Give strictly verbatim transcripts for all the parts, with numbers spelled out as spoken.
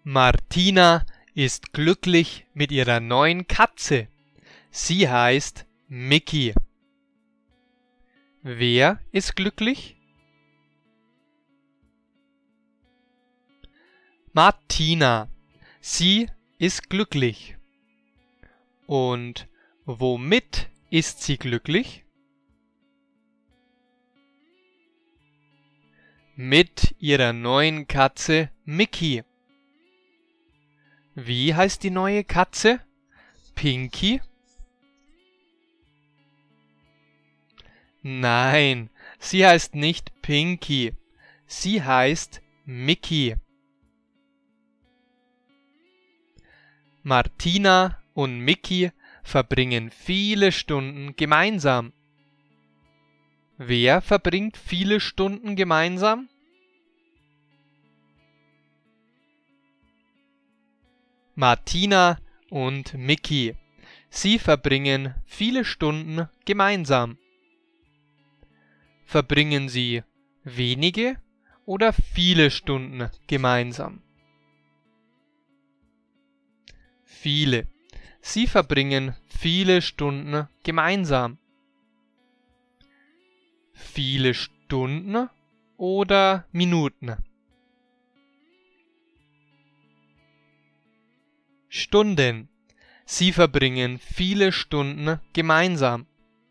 Martina ist glücklich mit ihrer neuen Katze. Sie heißt Mickey. Wer ist glücklich? Martina. Sie ist glücklich. Und womit ist sie glücklich? Mit ihrer neuen Katze Mickey. Wie heißt die neue Katze? Pinky? Nein, sie heißt nicht Pinky. Sie heißt Mickey. Martina und Mickey verbringen viele Stunden gemeinsam. Wer verbringt viele Stunden gemeinsam? Martina und Mickey. Sie verbringen viele Stunden gemeinsam. Verbringen sie wenige oder viele Stunden gemeinsam? Viele. Sie verbringen viele Stunden gemeinsam. Viele Stunden oder Minuten? Stunden. Sie verbringen viele Stunden gemeinsam.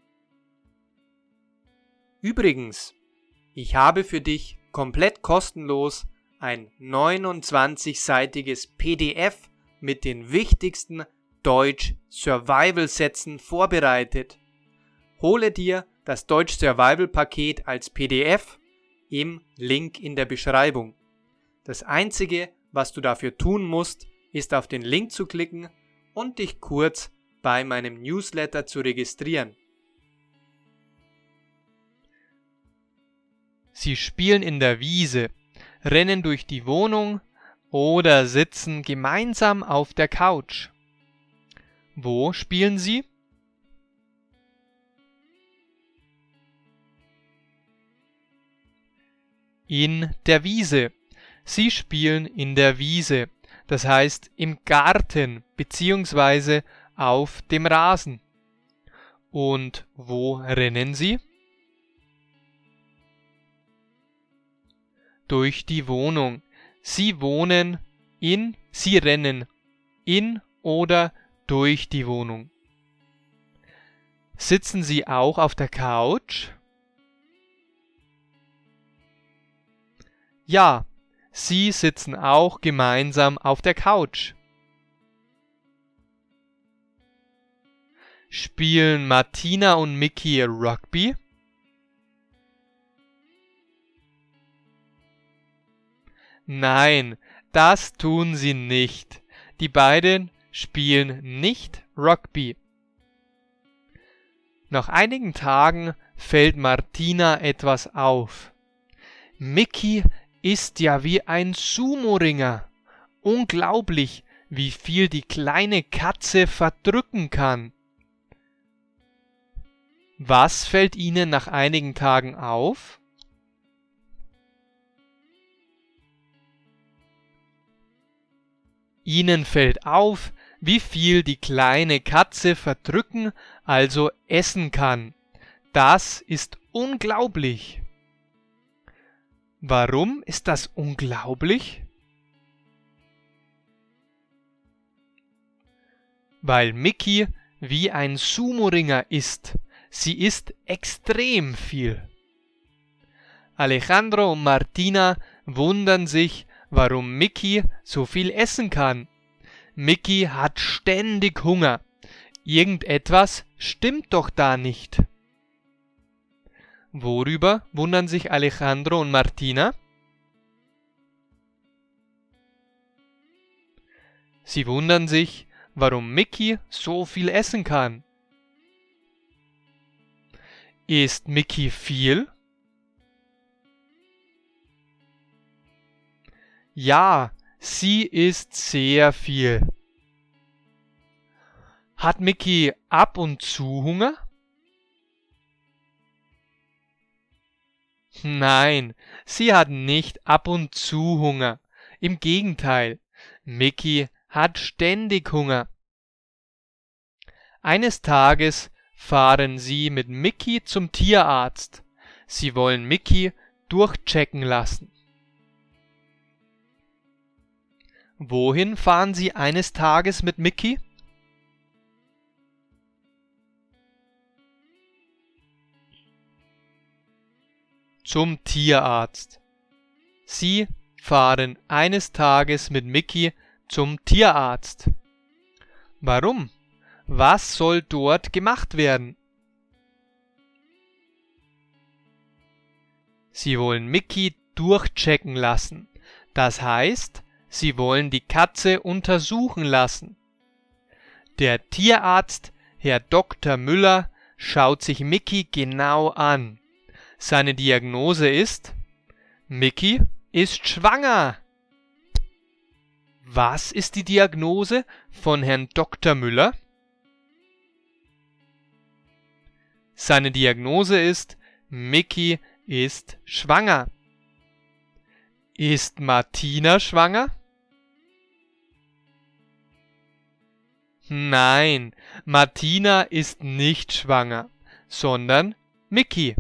Übrigens, ich habe für dich komplett kostenlos ein neunundzwanzigseitiges P D F mit den wichtigsten Deutsch-Survival-Sätzen vorbereitet. Hole dir das Deutsch-Survival-Paket als P D F im Link in der Beschreibung. Das Einzige, was du dafür tun musst, ist auf den Link zu klicken und dich kurz bei meinem Newsletter zu registrieren. Sie spielen in der Wiese, rennen durch die Wohnung oder sitzen gemeinsam auf der Couch. Wo spielen sie? In der Wiese. Sie spielen in der Wiese, das heißt im Garten bzw. auf dem Rasen. Und wo rennen sie? Durch die Wohnung. Sie wohnen in, sie rennen in oder durch die Wohnung. Sitzen sie auch auf der Couch? Ja, sie sitzen auch gemeinsam auf der Couch. Spielen Martina und Mickey Rugby? Nein, das tun sie nicht. Die beiden spielen nicht Rugby. Nach einigen Tagen fällt Martina etwas auf. Mickey ist ja wie ein Sumo-Ringer. Unglaublich, wie viel die kleine Katze verdrücken kann. Was fällt Ihnen nach einigen Tagen auf? Ihnen fällt auf, wie viel die kleine Katze verdrücken, also essen kann. Das ist unglaublich. Warum ist das unglaublich? Weil Mickey wie ein Sumo-Ringer ist. Sie isst extrem viel. Alejandro und Martina wundern sich, warum Mickey so viel essen kann. Mickey hat ständig Hunger. Irgendetwas stimmt doch da nicht. Worüber wundern sich Alejandro und Martina? Sie wundern sich, warum Mickey so viel essen kann. Isst Mickey viel? Ja, sie isst sehr viel. Hat Mickey ab und zu Hunger? Nein, sie hat nicht ab und zu Hunger. Im Gegenteil, Micky hat ständig Hunger. Eines Tages fahren sie mit Micky zum Tierarzt. Sie wollen Micky durchchecken lassen. Wohin fahren sie eines Tages mit Micky? Zum Tierarzt. Sie fahren eines Tages mit Micky zum Tierarzt. Warum? Was soll dort gemacht werden? Sie wollen Micky durchchecken lassen. Das heißt, sie wollen die Katze untersuchen lassen. Der Tierarzt, Herr Doktor Müller, schaut sich Micky genau an. Seine Diagnose ist: Micky ist schwanger. Was ist die Diagnose von Herrn Doktor Müller? Seine Diagnose ist: Micky ist schwanger. Ist Martina schwanger? Nein, Martina ist nicht schwanger, sondern Micky.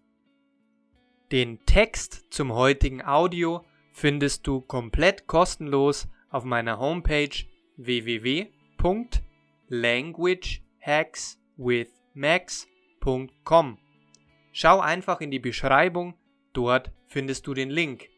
Den Text zum heutigen Audio findest du komplett kostenlos auf meiner Homepage w w w punkt language hacks with max punkt com. Schau einfach in die Beschreibung, dort findest du den Link.